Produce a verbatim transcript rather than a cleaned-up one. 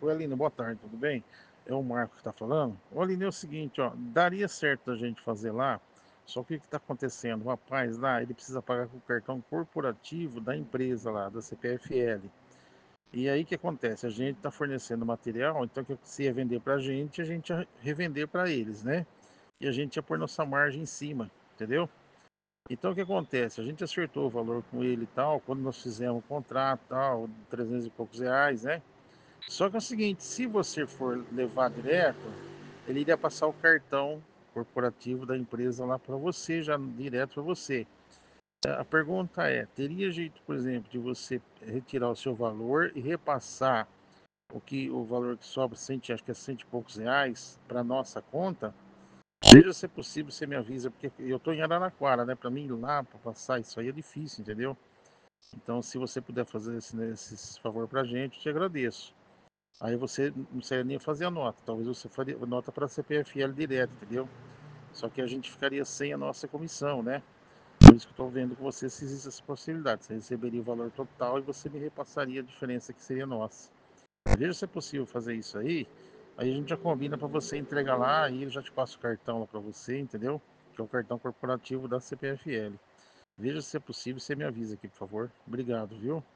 Oi, Aline, boa tarde, tudo bem? É o Marco que está falando. Ô, Aline, é o seguinte, ó, daria certo a gente fazer lá, só que o que está acontecendo? O rapaz lá, ele precisa pagar com o cartão corporativo da empresa lá, da C P F L. E aí o que acontece? A gente está fornecendo material, então o que se ia vender para a gente, a gente ia revender para eles, né? E a gente ia pôr nossa margem em cima, entendeu? Então o que acontece? A gente acertou o valor com ele e tal, quando nós fizemos o contrato e tal, trezentos e poucos reais, né? Só que é o seguinte, se você for levar direto, ele iria passar o cartão corporativo da empresa lá para você, já direto para você. É, a pergunta é, teria jeito, por exemplo, de você retirar o seu valor e repassar o que o valor que sobra, cento, acho que é cento e poucos reais, para nossa conta? Veja se é possível, você me avisa, porque eu estou em Araraquara, né? Para mim ir lá, para passar isso aí é difícil, entendeu? Então, se você puder fazer esse, né, esse favor para a gente, eu te agradeço. Aí você não precisaria nem fazer a nota, talvez você faria nota para C P F L direto, entendeu? Só que a gente ficaria sem a nossa comissão, né? Por isso que eu estou vendo com você se existe essa possibilidade. Você receberia o valor total e você me repassaria a diferença que seria nossa. Veja se é possível fazer isso aí. Aí a gente já combina para você entregar lá e eu já te passo o cartão lá para você, entendeu? Que é o cartão corporativo da C P F L. Veja se é possível, você me avisa aqui, por favor. Obrigado, viu?